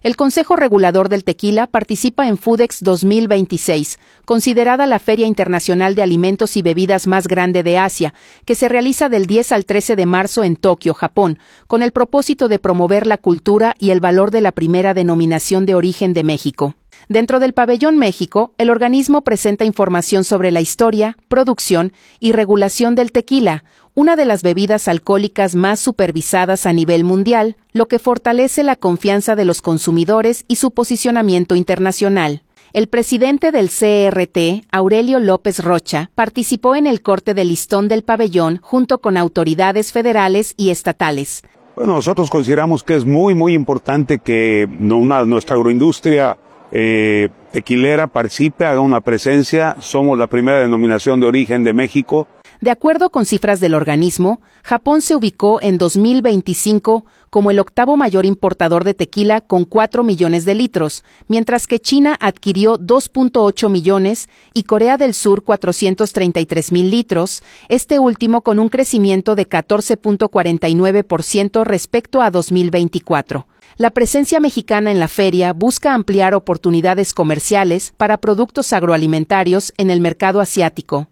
El Consejo Regulador del Tequila participa en Foodex 2026, considerada la Feria Internacional de Alimentos y Bebidas más grande de Asia, que se realiza del 10 al 13 de marzo en Tokio, Japón, con el propósito de promover la cultura y el valor de la primera denominación de origen de México. Dentro del Pabellón México, el organismo presenta información sobre la historia, producción y regulación del tequila, una de las bebidas alcohólicas más supervisadas a nivel mundial, lo que fortalece la confianza de los consumidores y su posicionamiento internacional. El presidente del CRT, Aurelio López Rocha, participó en el corte del listón del pabellón junto con autoridades federales y estatales. Bueno, nosotros consideramos que es muy importante que nuestra agroindustria tequilera participe, haga una presencia. Somos la primera denominación de origen de México. De acuerdo con cifras del organismo, Japón se ubicó en 2025 como el octavo mayor importador de tequila con 4 millones de litros, mientras que China adquirió 2.8 millones y Corea del Sur 433,000 litros, este último con un crecimiento de 14.49% respecto a 2024. La presencia mexicana en la feria busca ampliar oportunidades comerciales para productos agroalimentarios en el mercado asiático.